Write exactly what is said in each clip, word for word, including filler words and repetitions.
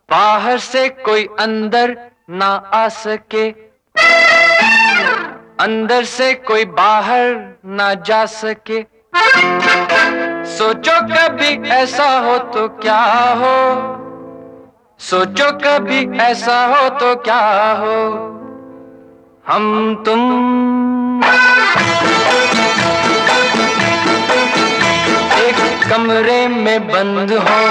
बाहर से कोई अंदर ना आ सके, अंदर से कोई बाहर ना जा सके। सोचो कभी ऐसा हो तो क्या हो, सोचो कभी ऐसा हो तो क्या हो। हम तुम एक कमरे में बंद हो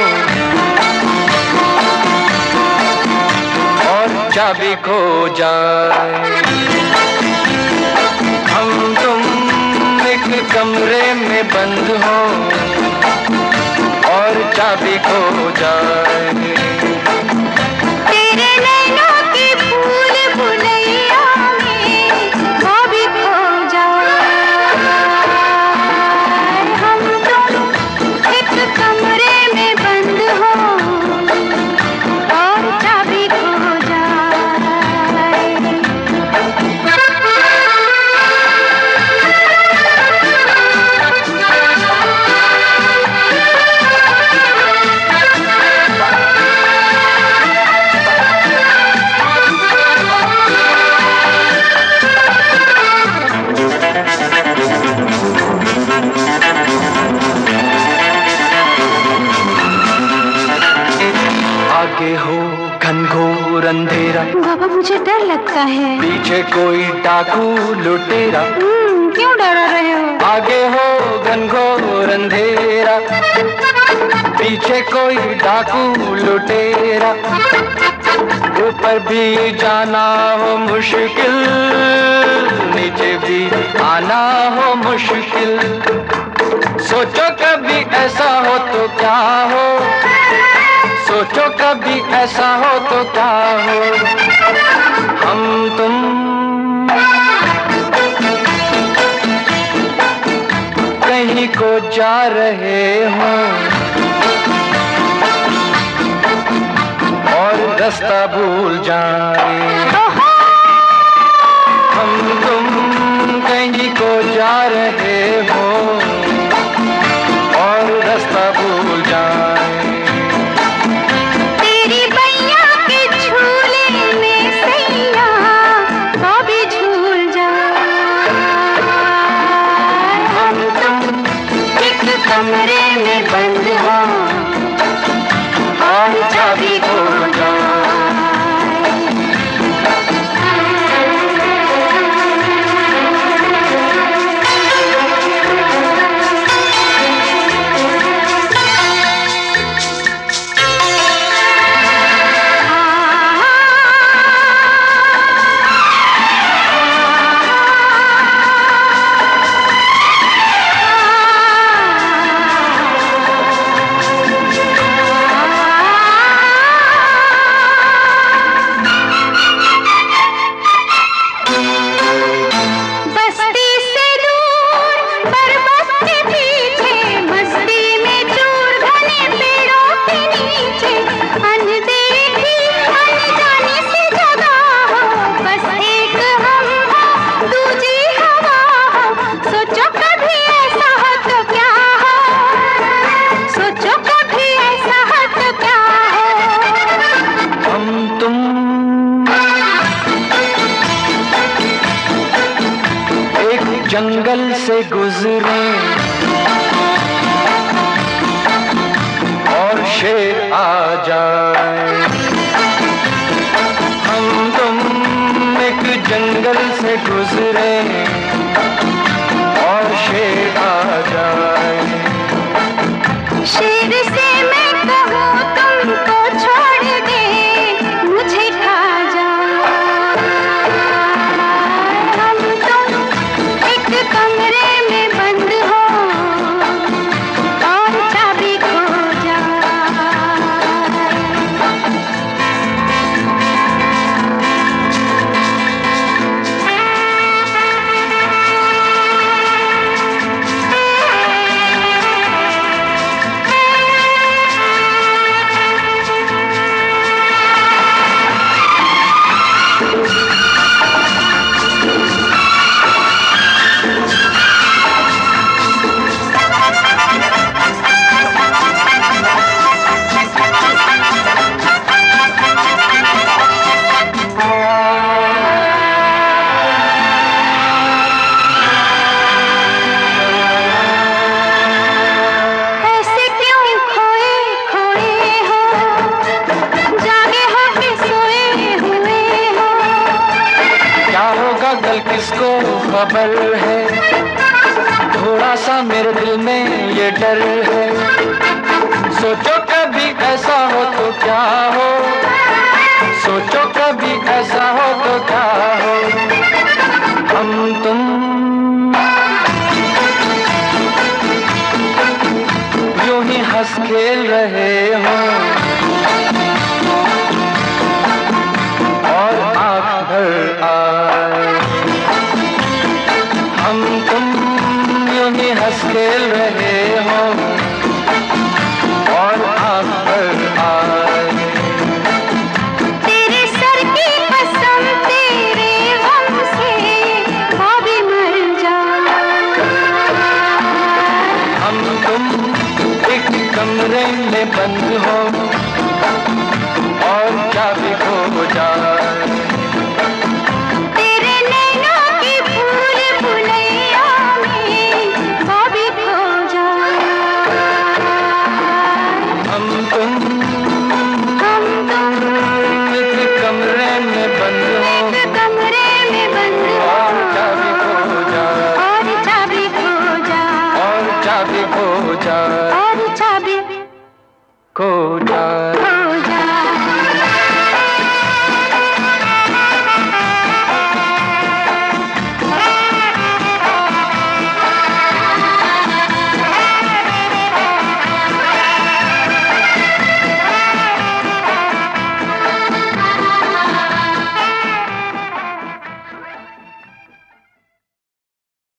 और चाबी खो जाए। हम तुम एक कमरे में बंद हो और चाबी खो जाए। तेरे नैनों की फूल भुलैया में वो भी खो जाए। हम तुम एक कमरे में बंद हो और चाबी खो जाए। आगे हो घनघोर अंधेरा, बाबा मुझे डर लगता है। पीछे कोई डाकू लुटेरा। हम्म, क्यों डरा रहे हो? आगे हो घनघोर अंधेरा, पीछे कोई डाकू लुटेरा। ऊपर भी जाना हो मुश्किल, नीचे भी आना हो मुश्किल। सोचो कभी ऐसा हो तो क्या हो, सोचो कभी ऐसा हो तो क्या हो। हम तुम कहीं को जा रहे हो और रास्ता भूल जाए। हम तुम कहीं को जा रहे हो और रास्ता भूल जाए। तेरी बैया के झूले में सैया वो भी झूल जाए। हम तुम एक कमरे में बंद हो और चाबी खो जाए। बस्ती से दूर पर्वत के पीछे, मस्ती में चूर घने पेड़ों के नीचे, अनदेखी अनजानी सी जगह हो, बस एक हम हो दूजी हवा हो। सोचो कभी ऐसा हो तो क्या हो, सोचो कभी ऐसा हो तो क्या हो। हम तुम एक जंगल से गुजरे और शेर आ जाए। हम तुम एक जंगल से गुजरे और शेर आ जाए। शेर से मैं कहूँ तुमको छोड़ दे, मुझे खा जाए। हम तुम एक कमरे में बंद हो और चाबी खो जाए। खबर है, थोड़ा सा मेरे दिल में ये डर है। सोचो कभी ऐसा हो तो क्या हो, सोचो कभी ऐसा हो तो क्या हो। हम तुम यूं ही हंस खेल रहे हो और आँख भर आए। हम तुम यूं ही हंस खेल रहे हो और आँख भर आए। तेरे सर की कसम तेरे गम से अभी मर जाए। हम तुम एक कमरे में बंद हो,